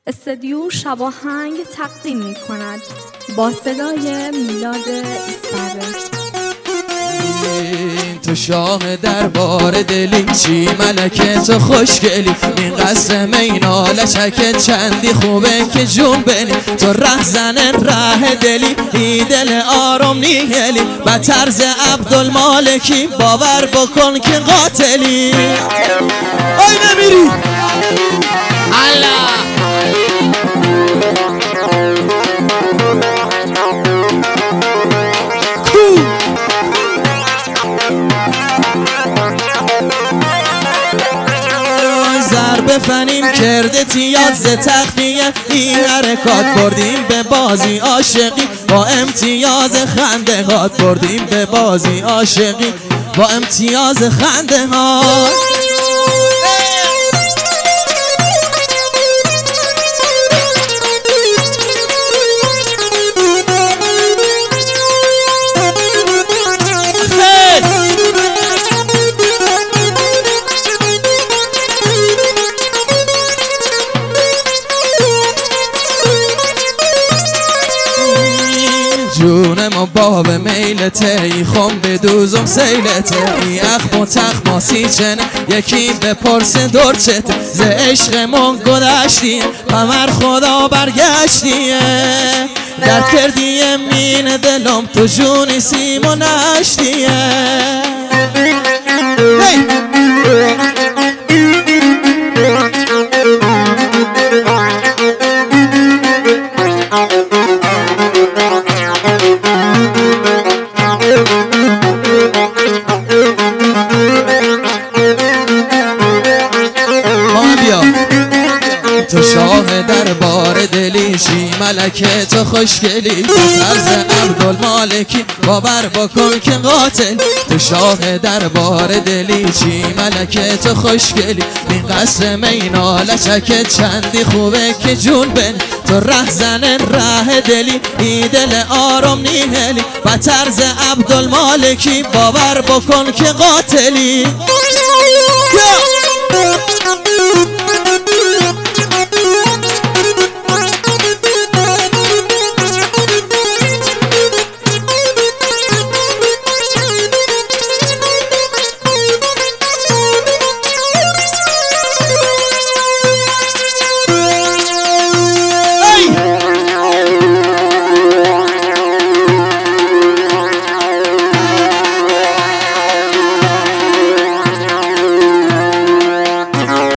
استدیو شباهنگ تقدیم می کند با صدای میلاد ایستاده. تو شاه دربار دلی، چی ملکه تو خوشگلی، این قسم اینا لچکت چندی خوبه که جون بنی. تو ره زن ره دلی، ای دل آروم نیهلی، به طرز عبدالمالکی باور بکن که قاتلی. آی نمیری الله ضرب فنین کرده تیاد ز تخلیه، این حرکات بردیم به بازی عاشقی، با امتیاز خنده هات بردیم به بازی عاشقی، با امتیاز خنده هات. جونم و باب میلته، ای خم بدوزم سیلته، ای اخم و تخماسی چنه، یکی بپرسه دورچته، ز عشقمون گذشتیه قمر خدا برگشتیه، در کردیه مین دلم تو جونی سیم و نشتیه. تو شاه دربار دلی، چی ملکه تو خوشگلی، تو طرز عبدالمالکی باور بکن که قاتل. تو شاه دربار دلی، چی ملکه تو خوشگلی، این قسم اینا لچکت چندی خوبه که جون بن. تو ره زن ره دلی، ای دل آروم نیهلی، به طرز عبدالمالکی باور بکن که قاتلی.